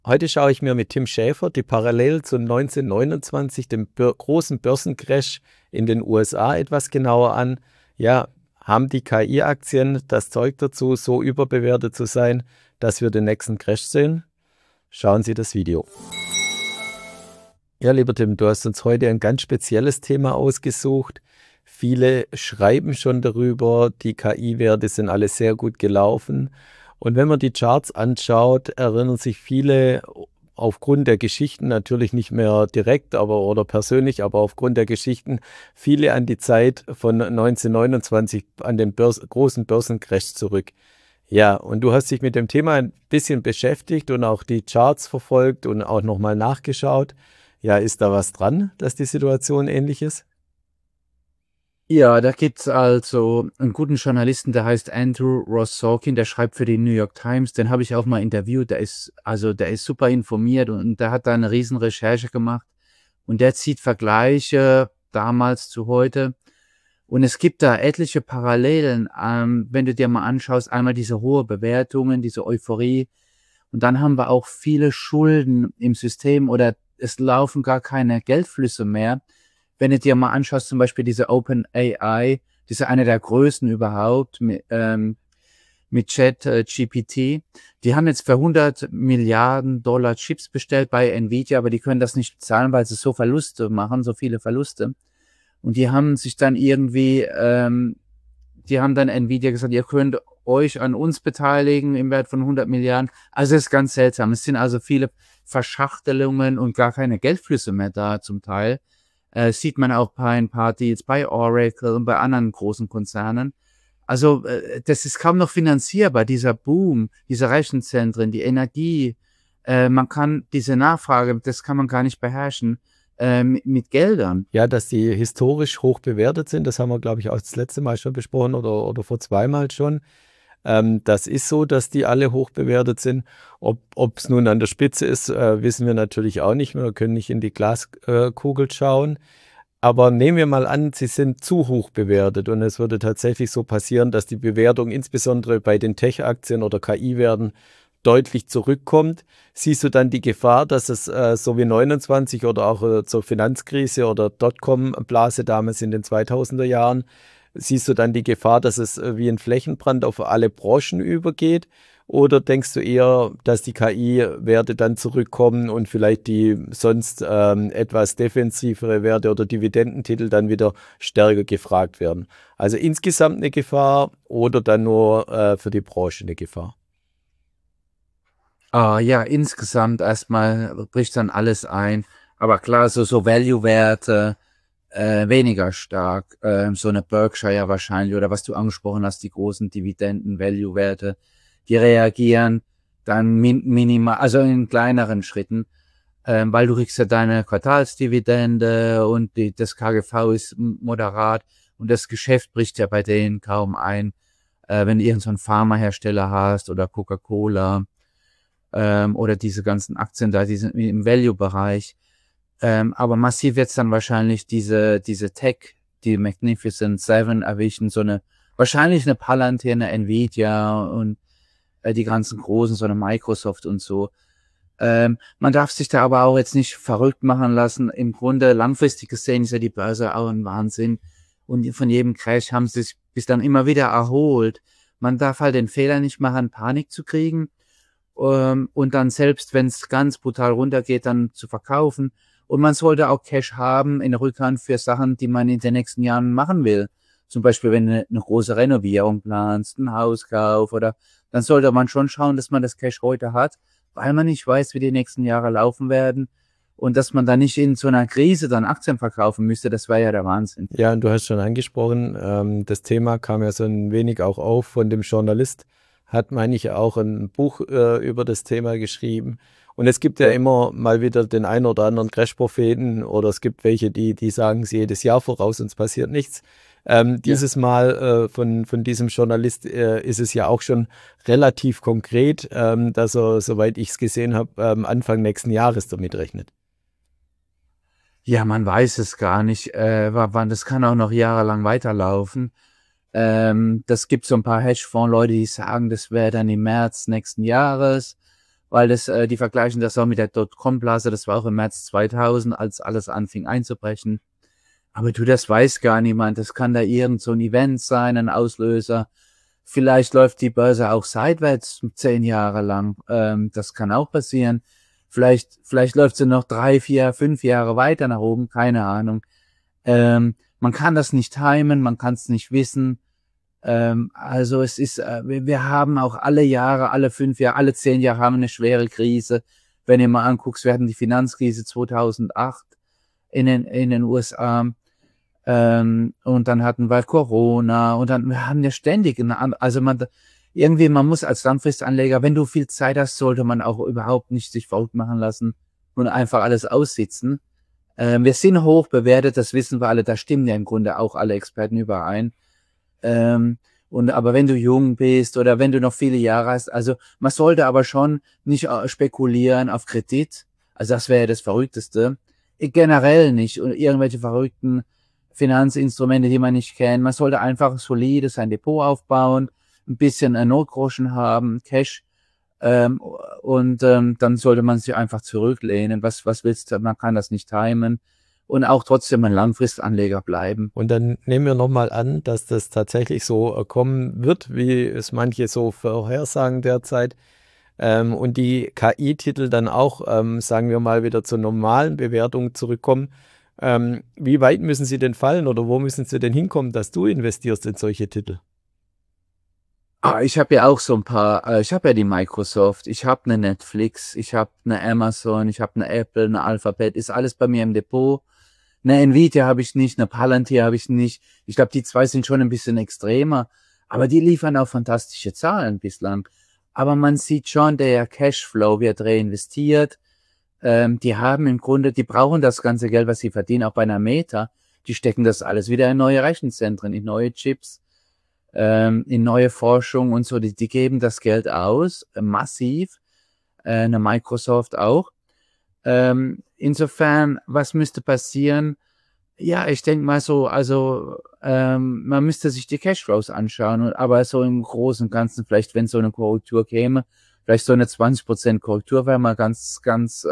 Heute schaue ich mir mit Tim Schäfer die Parallelen zu 1929, dem großen Börsencrash in den USA, etwas genauer an. Ja, haben die KI-Aktien das Zeug dazu, so überbewertet zu sein, dass wir den nächsten Crash sehen? Schauen Sie das Video. Ja, lieber Tim, du hast uns heute ein ganz spezielles Thema ausgesucht. Viele schreiben schon darüber, die KI-Werte sind alle sehr gut gelaufen. Und wenn man die Charts anschaut, erinnern sich viele aufgrund der Geschichten, natürlich nicht mehr direkt oder persönlich, aber aufgrund der Geschichten, viele an die Zeit von 1929, an den großen Börsencrash zurück. Ja, und du hast dich mit dem Thema ein bisschen beschäftigt und auch die Charts verfolgt und auch nochmal nachgeschaut. Ja, ist da was dran, dass die Situation ähnlich ist? Ja, da gibt's also einen guten Journalisten, der heißt Andrew Ross Sorkin, der schreibt für die New York Times. Den habe ich auch mal interviewt. Der ist super informiert und der hat da eine riesen Recherche gemacht und der zieht Vergleiche damals zu heute. Und es gibt da etliche Parallelen, wenn du dir mal anschaust, einmal diese hohe Bewertungen, diese Euphorie und dann haben wir auch viele Schulden im System oder es laufen gar keine Geldflüsse mehr. Wenn du dir mal anschaust, zum Beispiel diese OpenAI, die ist ja eine der größten überhaupt mit ChatGPT. Die haben jetzt für 100 Milliarden Dollar Chips bestellt bei Nvidia, aber die können das nicht bezahlen, weil sie so Verluste machen, so viele Verluste. Und die haben sich dann die haben dann Nvidia gesagt, ihr könnt euch an uns beteiligen im Wert von 100 Milliarden. Also es ist ganz seltsam. Es sind also viele Verschachtelungen und gar keine Geldflüsse mehr da zum Teil. Sieht man auch bei ein paar Deals bei Oracle und bei anderen großen Konzernen. Also das ist kaum noch finanzierbar, dieser Boom, diese Rechenzentren, die Energie. Man kann diese Nachfrage, das kann man gar nicht beherrschen mit Geldern. Ja, dass die historisch hoch bewertet sind, das haben wir, glaube ich, auch das letzte Mal schon besprochen oder vor zweimal schon. Das ist so, dass die alle hoch bewertet sind. Ob es nun an der Spitze ist, wissen wir natürlich auch nicht mehr. Wir können nicht in die Glaskugel schauen. Aber nehmen wir mal an, sie sind zu hoch bewertet und es würde tatsächlich so passieren, dass die Bewertung insbesondere bei den Tech-Aktien oder KI-Werten deutlich zurückkommt. Siehst du dann die Gefahr, dass es so wie 29 oder auch zur Finanzkrise oder Dotcom-Blase damals in den 2000er Jahren, siehst du dann die Gefahr, dass es wie ein Flächenbrand auf alle Branchen übergeht? Oder denkst du eher, dass die KI-Werte dann zurückkommen und vielleicht die sonst etwas defensivere Werte oder Dividendentitel dann wieder stärker gefragt werden? Also insgesamt eine Gefahr oder dann nur für die Branche eine Gefahr? Ja, insgesamt erstmal bricht dann alles ein. Aber klar, so Value-Werte weniger stark. So eine Berkshire ja wahrscheinlich oder was du angesprochen hast, die großen Dividenden-Value-Werte, die reagieren dann minimal, also in kleineren Schritten, weil du kriegst ja deine Quartalsdividende und das KGV ist moderat und das Geschäft bricht ja bei denen kaum ein. Wenn du irgendeinen so Pharmahersteller hast oder Coca-Cola oder diese ganzen Aktien da, die sind im Value-Bereich. Aber massiv wird's dann wahrscheinlich diese Tech, die Magnificent Seven erwischen, wahrscheinlich eine Palantir, eine Nvidia und die ganzen großen, so eine Microsoft und so. Man darf sich da aber auch jetzt nicht verrückt machen lassen. Im Grunde langfristig gesehen ist ja die Börse auch ein Wahnsinn. Und von jedem Crash haben sie sich bis dann immer wieder erholt. Man darf halt den Fehler nicht machen, Panik zu kriegen und dann selbst, wenn es ganz brutal runtergeht, dann zu verkaufen. Und man sollte auch Cash haben in der Rückhand für Sachen, die man in den nächsten Jahren machen will. Zum Beispiel, wenn du eine große Renovierung planst, einen Hauskauf oder dann sollte man schon schauen, dass man das Cash heute hat, weil man nicht weiß, wie die nächsten Jahre laufen werden und dass man da nicht in so einer Krise dann Aktien verkaufen müsste, das wäre ja der Wahnsinn. Ja, und du hast schon angesprochen, das Thema kam ja so ein wenig auch auf von dem Journalist, hat, meine ich, auch ein Buch über das Thema geschrieben. Und es gibt ja Ja. immer mal wieder den einen oder anderen Crash-Propheten oder es gibt welche, die sagen sie jedes Jahr voraus und es passiert nichts. Ja. Dieses Mal von diesem Journalist ist es ja auch schon relativ konkret, dass er, soweit ich es gesehen habe, Anfang nächsten Jahres damit rechnet. Ja, man weiß es gar nicht. Wann, das kann auch noch jahrelang weiterlaufen. Das gibt so ein paar Hedgefonds-Leute, die sagen, das wäre dann im März nächsten Jahres. weil die vergleichen das auch mit der Dotcom-Blase, das war auch im März 2000, als alles anfing einzubrechen. Aber das weiß gar niemand, das kann da irgend so ein Event sein, ein Auslöser. Vielleicht läuft die Börse auch seitwärts 10 Jahre lang, das kann auch passieren. Vielleicht läuft sie noch 3, 4, 5 Jahre weiter nach oben, keine Ahnung. Man kann das nicht timen, man kann es nicht wissen. Also es ist, wir haben auch alle Jahre, alle 5 Jahre, alle 10 Jahre haben wir eine schwere Krise. Wenn du mal anguckst, wir hatten die Finanzkrise 2008 in den USA, und dann hatten wir Corona und dann, wir haben ja ständig, also man muss als Langfristanleger, wenn du viel Zeit hast, sollte man auch überhaupt nicht sich verrückt machen lassen und einfach alles aussitzen. Wir sind hoch bewertet, das wissen wir alle, da stimmen ja im Grunde auch alle Experten überein. Aber wenn du jung bist oder wenn du noch viele Jahre hast, also man sollte aber schon nicht spekulieren auf Kredit. Also das wäre ja das Verrückteste. Generell nicht. Und irgendwelche verrückten Finanzinstrumente, die man nicht kennt. Man sollte einfach solide sein Depot aufbauen, ein bisschen Notgroschen haben, Cash. Dann sollte man sich einfach zurücklehnen. Was willst du? Man kann das nicht timen. Und auch trotzdem ein Langfristanleger bleiben. Und dann nehmen wir nochmal an, dass das tatsächlich so kommen wird, wie es manche so vorhersagen derzeit. Und die KI-Titel dann auch, sagen wir mal, wieder zur normalen Bewertung zurückkommen. Wie weit müssen sie denn fallen oder wo müssen sie denn hinkommen, dass du investierst in solche Titel? Ich habe ja auch so ein paar, ich habe ja die Microsoft, ich habe eine Netflix, ich habe eine Amazon, ich habe eine Apple, eine Alphabet, ist alles bei mir im Depot. Eine Nvidia habe ich nicht, eine Palantir habe ich nicht. Ich glaube, die zwei sind schon ein bisschen extremer, aber die liefern auch fantastische Zahlen bislang. Aber man sieht schon, der Cashflow wird reinvestiert. Die haben im Grunde, die brauchen das ganze Geld, was sie verdienen, auch bei einer Meta. Die stecken das alles wieder in neue Rechenzentren, in neue Chips, in neue Forschung und so. Die geben das Geld aus, massiv. Eine Microsoft auch. Insofern, was müsste passieren? Ja, ich denke mal so, also man müsste sich die Cashflows anschauen, aber so im Großen und Ganzen, vielleicht wenn so eine Korrektur käme, vielleicht so eine 20% Korrektur wäre mal ganz, ganz,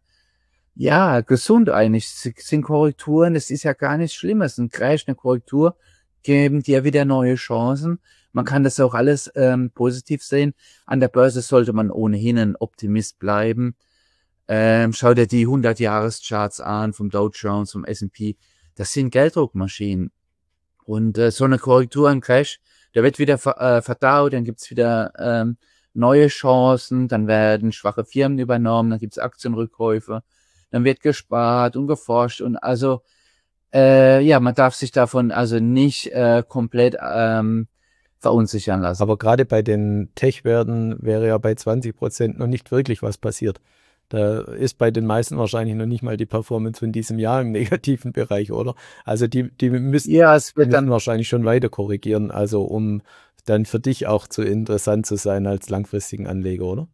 ja, gesund eigentlich. Sind Korrekturen, das ist ja gar nichts Schlimmes. Ein Crash, eine Korrektur, geben dir wieder neue Chancen. Man kann das auch alles positiv sehen. An der Börse sollte man ohnehin ein Optimist bleiben. Schau dir die 100-Jahres-Charts an vom Dow Jones, vom S&P. Das sind Gelddruckmaschinen. Und so eine Korrektur, ein Crash, der wird wieder verdaut, dann gibt's wieder neue Chancen, dann werden schwache Firmen übernommen, dann gibt's Aktienrückkäufe, dann wird gespart und geforscht und also ja, man darf sich davon also nicht komplett verunsichern lassen. Aber gerade bei den Tech-Werten wäre ja bei 20% noch nicht wirklich was passiert. Da ist bei den meisten wahrscheinlich noch nicht mal die Performance von diesem Jahr im negativen Bereich, oder? Also die müssen, ja, es wird müssen wahrscheinlich schon weiter korrigieren, also um dann für dich auch zu interessant zu sein als langfristigen Anleger, oder?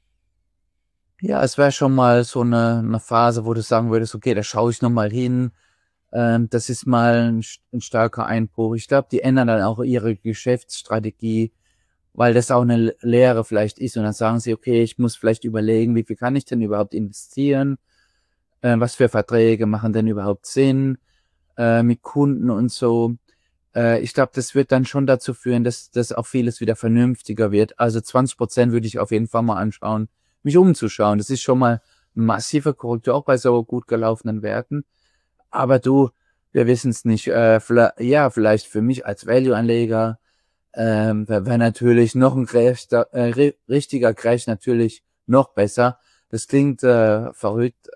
Ja, es wäre schon mal so eine Phase, wo du sagen würdest, okay, da schaue ich nochmal hin. Das ist mal ein starker Einbruch. Ich glaube, die ändern dann auch ihre Geschäftsstrategie, weil das auch eine Lehre vielleicht ist. Und dann sagen sie, okay, ich muss vielleicht überlegen, wie viel kann ich denn überhaupt investieren? Was für Verträge machen denn überhaupt Sinn mit Kunden und so. Ich glaube, das wird dann schon dazu führen, dass auch vieles wieder vernünftiger wird. Also 20% würde ich auf jeden Fall mal anschauen, mich umzuschauen. Das ist schon mal eine massive Korrektur, auch bei so gut gelaufenen Werten. Aber wir wissen es nicht. Vielleicht für mich als Value-Anleger wäre natürlich noch ein Crash, richtiger Crash natürlich noch besser. Das klingt verrückt.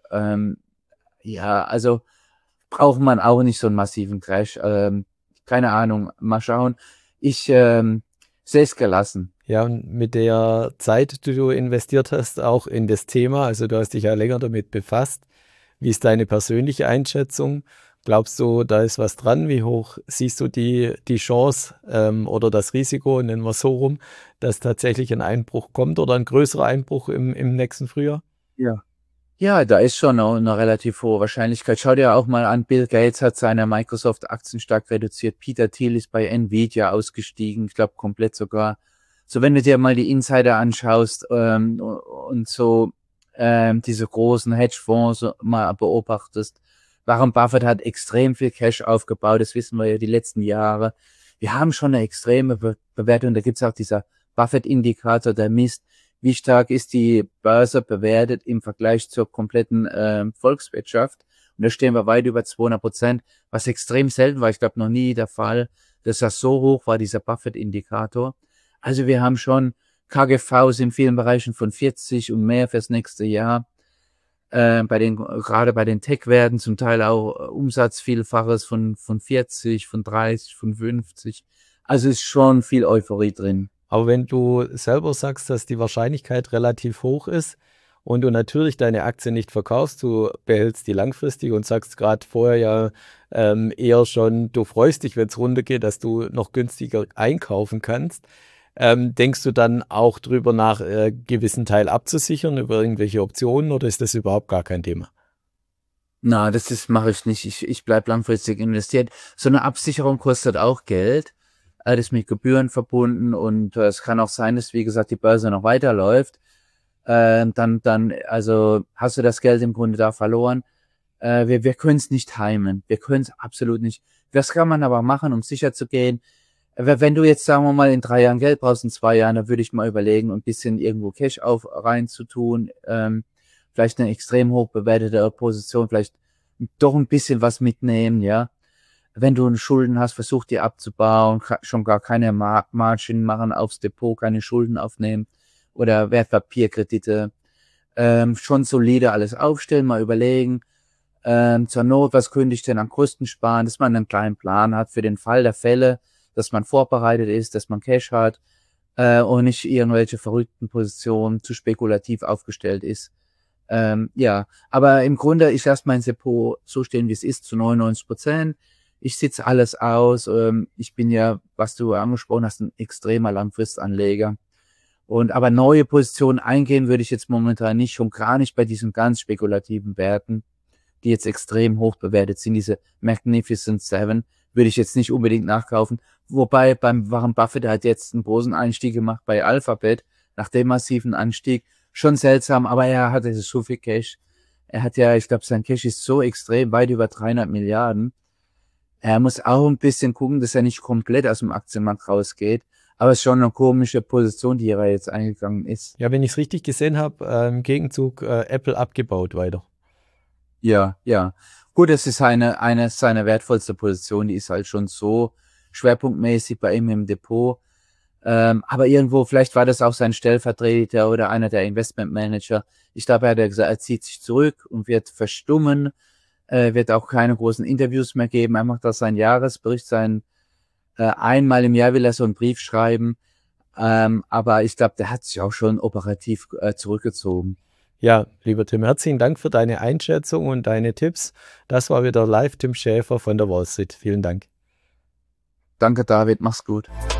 Ja, also braucht man auch nicht so einen massiven Crash. Keine Ahnung, mal schauen. Ich sehe es gelassen. Ja, und mit der Zeit, die du investiert hast, auch in das Thema, also du hast dich ja länger damit befasst. Wie ist deine persönliche Einschätzung? Glaubst du, da ist was dran? Wie hoch siehst du die Chance oder das Risiko, nennen wir es so rum, dass tatsächlich ein Einbruch kommt oder ein größerer Einbruch im nächsten Frühjahr? Ja. Ja, da ist schon eine relativ hohe Wahrscheinlichkeit. Schau dir auch mal an, Bill Gates hat seine Microsoft-Aktien stark reduziert. Peter Thiel ist bei Nvidia ausgestiegen, ich glaube komplett sogar. So, wenn du dir mal die Insider anschaust und so diese großen Hedgefonds mal beobachtest, Warren Buffett hat extrem viel Cash aufgebaut, das wissen wir ja die letzten Jahre. Wir haben schon eine extreme Bewertung, da gibt's auch dieser Buffett-Indikator, der misst, wie stark ist die Börse bewertet im Vergleich zur kompletten Volkswirtschaft. Und da stehen wir weit über 200%, was extrem selten war. Ich glaube, noch nie der Fall, dass das so hoch war, dieser Buffett-Indikator. Also wir haben schon KGVs in vielen Bereichen von 40 und mehr fürs nächste Jahr. Gerade bei den Tech-Werten zum Teil auch Umsatzvielfaches von 40, von 30, von 50. Also ist schon viel Euphorie drin. Aber wenn du selber sagst, dass die Wahrscheinlichkeit relativ hoch ist und du natürlich deine Aktie nicht verkaufst, du behältst die langfristig und sagst gerade vorher ja eher schon, du freust dich, wenn es runtergeht, dass du noch günstiger einkaufen kannst. Denkst du dann auch drüber nach, gewissen Teil abzusichern über irgendwelche Optionen oder ist das überhaupt gar kein Thema? Na, mache ich nicht. Ich bleib langfristig investiert. So eine Absicherung kostet auch Geld. Das ist mit Gebühren verbunden und es kann auch sein, dass, wie gesagt, die Börse noch weiterläuft. Also hast du das Geld im Grunde da verloren. Wir können es nicht timen. Wir können es absolut nicht. Was kann man aber machen, um sicher zu gehen? Wenn du jetzt, sagen wir mal, in 3 Jahren Geld brauchst, in 2 Jahren, dann würde ich mal überlegen, ein bisschen irgendwo Cash reinzutun, vielleicht eine extrem hoch bewertete Position, vielleicht doch ein bisschen was mitnehmen, ja. Wenn du Schulden hast, versuch die abzubauen, schon gar keine Margin machen aufs Depot, keine Schulden aufnehmen oder Wertpapierkredite, schon solide alles aufstellen, mal überlegen, zur Not, was könnte ich denn an Kosten sparen, dass man einen kleinen Plan hat für den Fall der Fälle, dass man vorbereitet ist, dass man Cash hat und nicht irgendwelche verrückten Positionen zu spekulativ aufgestellt ist. Ja, aber im Grunde, ich lasse mein Depot so stehen, wie es ist, zu 99%. Ich sitze alles aus. Ich bin ja, was du angesprochen hast, ein extremer Langfristanleger. Aber neue Positionen eingehen würde ich jetzt momentan nicht, schon gar nicht bei diesen ganz spekulativen Werten, die jetzt extrem hoch bewertet sind. Diese Magnificent Seven würde ich jetzt nicht unbedingt nachkaufen. Wobei beim Warren Buffett hat jetzt einen großen Einstieg gemacht bei Alphabet, nach dem massiven Anstieg. Schon seltsam, aber er hatte so viel Cash. Er hat ja, ich glaube, sein Cash ist so extrem, weit über 300 Milliarden. Er muss auch ein bisschen gucken, dass er nicht komplett aus dem Aktienmarkt rausgeht. Aber es ist schon eine komische Position, die er jetzt eingegangen ist. Ja, wenn ich es richtig gesehen habe, im Gegenzug Apple abgebaut weiter. Ja. Gut, es ist seine wertvollste Position, die ist halt schon so schwerpunktmäßig bei ihm im Depot. Aber irgendwo, vielleicht war das auch sein Stellvertreter oder einer der Investmentmanager. Ich glaube, er hat gesagt, er zieht sich zurück und wird verstummen, wird auch keine großen Interviews mehr geben. Er macht das seinen Jahresbericht, einmal im Jahr will er so einen Brief schreiben. Aber ich glaube, der hat sich auch schon operativ zurückgezogen. Ja, lieber Tim, herzlichen Dank für deine Einschätzung und deine Tipps. Das war wieder live Tim Schäfer von der Wall Street. Vielen Dank. Danke, David. Mach's gut.